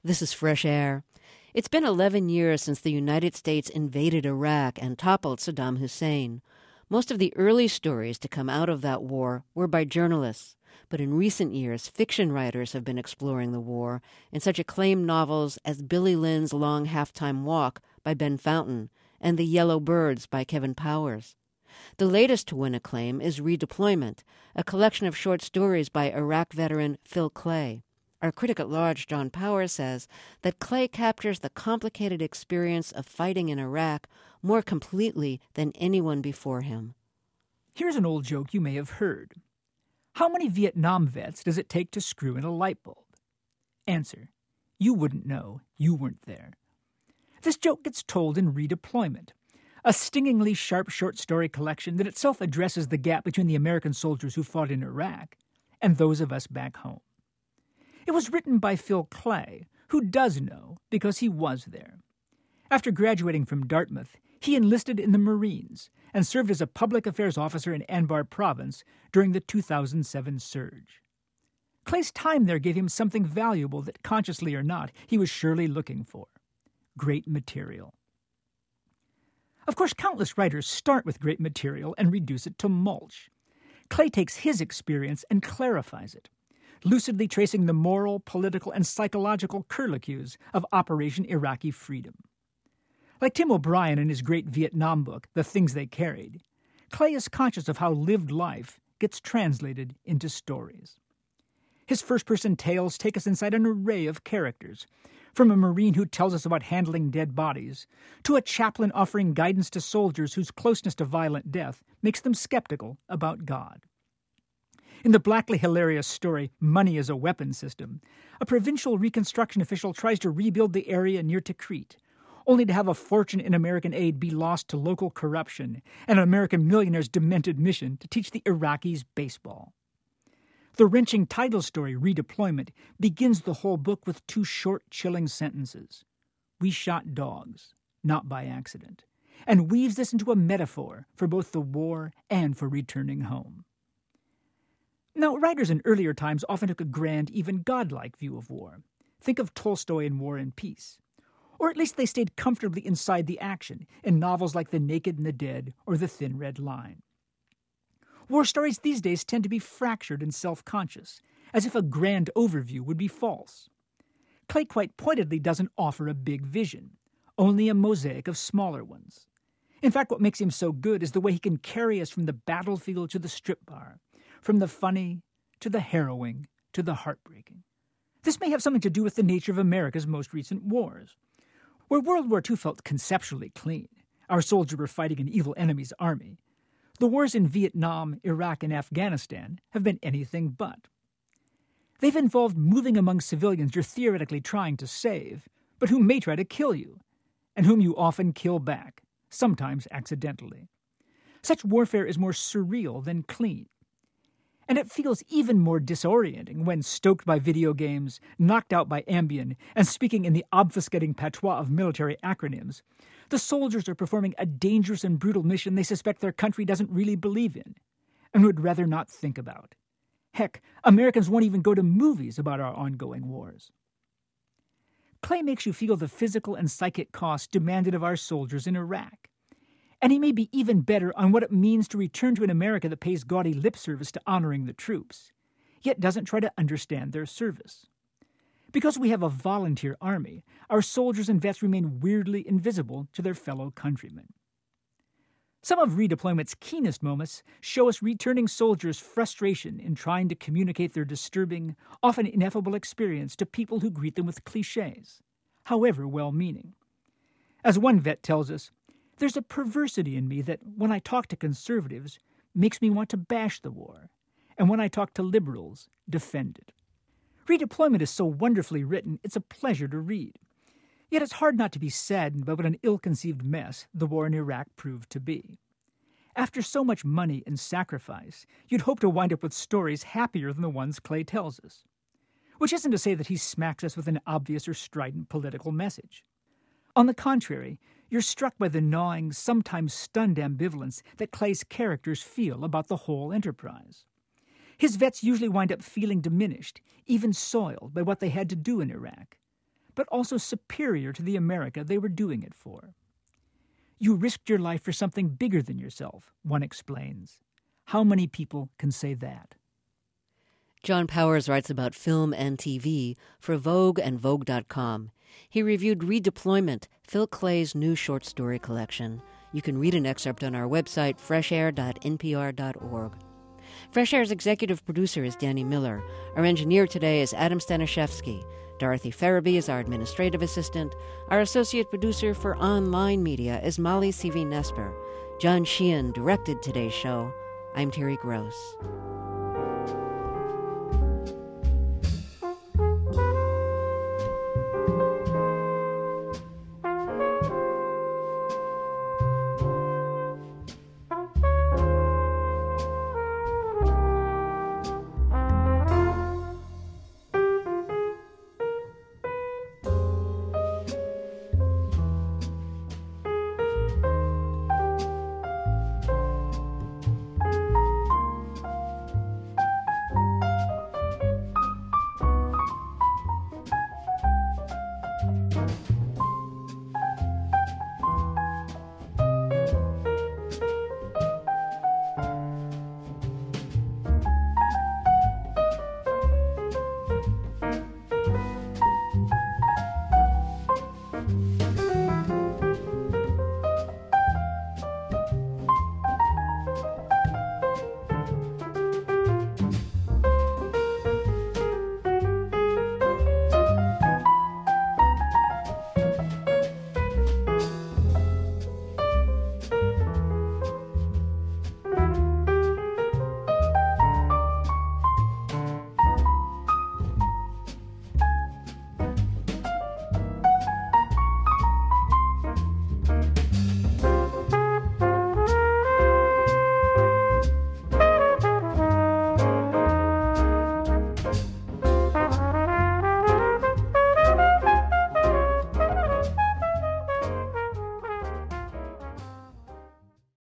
This is Fresh Air. It's been 11 years since the United States invaded Iraq and toppled Saddam Hussein. Most of the early stories to come out of that war were by journalists, but in recent years, fiction writers have been exploring the war in such acclaimed novels as Billy Lynn's Long Halftime Walk by Ben Fountain and The Yellow Birds by Kevin Powers. The latest to win acclaim is Redeployment, a collection of short stories by Iraq veteran Phil Clay. Our critic at large, John Powers, says that Clay captures the complicated experience of fighting in Iraq more completely than anyone before him. Here's an old joke you may have heard. How many Vietnam vets does it take to screw in a light bulb? Answer: you wouldn't know. You weren't there. This joke gets told in Redeployment, a stingingly sharp short story collection that itself addresses the gap between the American soldiers who fought in Iraq and those of us back home. It was written by Phil Clay, who does know because he was there. After graduating from Dartmouth, he enlisted in the Marines and served as a public affairs officer in Anbar Province during the 2007 surge. Clay's time there gave him something valuable that, consciously or not, he was surely looking for: great material. Of course, countless writers start with great material and reduce it to mulch. Clay takes his experience and clarifies it, lucidly tracing the moral, political, and psychological curlicues of Operation Iraqi Freedom. Like Tim O'Brien in his great Vietnam book, The Things They Carried, Clay is conscious of how lived life gets translated into stories. His first-person tales take us inside an array of characters, from a Marine who tells us about handling dead bodies, to a chaplain offering guidance to soldiers whose closeness to violent death makes them skeptical about God. In the blackly hilarious story, Money is a Weapon System, a provincial reconstruction official tries to rebuild the area near Tikrit, only to have a fortune in American aid be lost to local corruption and an American millionaire's demented mission to teach the Iraqis baseball. The wrenching title story, Redeployment, begins the whole book with two short, chilling sentences. We shot dogs, not by accident, and weaves this into a metaphor for both the war and for returning home. Now, writers in earlier times often took a grand, even godlike view of war. Think of Tolstoy in War and Peace. Or at least they stayed comfortably inside the action in novels like The Naked and the Dead or The Thin Red Line. War stories these days tend to be fractured and self-conscious, as if a grand overview would be false. Clay quite pointedly doesn't offer a big vision, only a mosaic of smaller ones. In fact, what makes him so good is the way he can carry us from the battlefield to the strip bar, from the funny to the harrowing to the heartbreaking. This may have something to do with the nature of America's most recent wars. Where World War II felt conceptually clean, our soldiers were fighting an evil enemy's army, the wars in Vietnam, Iraq, and Afghanistan have been anything but. They've involved moving among civilians you're theoretically trying to save, but who may try to kill you, and whom you often kill back, sometimes accidentally. Such warfare is more surreal than clean. And it feels even more disorienting when, stoked by video games, knocked out by Ambien, and speaking in the obfuscating patois of military acronyms, the soldiers are performing a dangerous and brutal mission they suspect their country doesn't really believe in, and would rather not think about. Heck, Americans won't even go to movies about our ongoing wars. Clay makes you feel the physical and psychic cost demanded of our soldiers in Iraq. And he may be even better on what it means to return to an America that pays gaudy lip service to honoring the troops, yet doesn't try to understand their service. Because we have a volunteer army, our soldiers and vets remain weirdly invisible to their fellow countrymen. Some of Redeployment's keenest moments show us returning soldiers' frustration in trying to communicate their disturbing, often ineffable experience to people who greet them with cliches, however well-meaning. As one vet tells us, there's a perversity in me that, when I talk to conservatives, makes me want to bash the war, and when I talk to liberals, defend it. Redeployment is so wonderfully written, it's a pleasure to read. Yet it's hard not to be saddened by what an ill-conceived mess the war in Iraq proved to be. After so much money and sacrifice, you'd hope to wind up with stories happier than the ones Clay tells us. Which isn't to say that he smacks us with an obvious or strident political message. On the contrary, you're struck by the gnawing, sometimes stunned ambivalence that Clay's characters feel about the whole enterprise. His vets usually wind up feeling diminished, even soiled by what they had to do in Iraq. but also superior to the America they were doing it for. You risked your life for something bigger than yourself, one explains. How many people can say that? John Powers writes about film and TV for Vogue and Vogue.com. He reviewed Redeployment, Phil Clay's new short story collection. You can read an excerpt on our website, freshair.npr.org. Fresh Air's executive producer is Danny Miller. Our engineer today is Adam Staniszewski. Dorothy Farabee is our administrative assistant. Our associate producer for online media is Molly C.V. Nesper. John Sheehan directed today's show. I'm Terry Gross.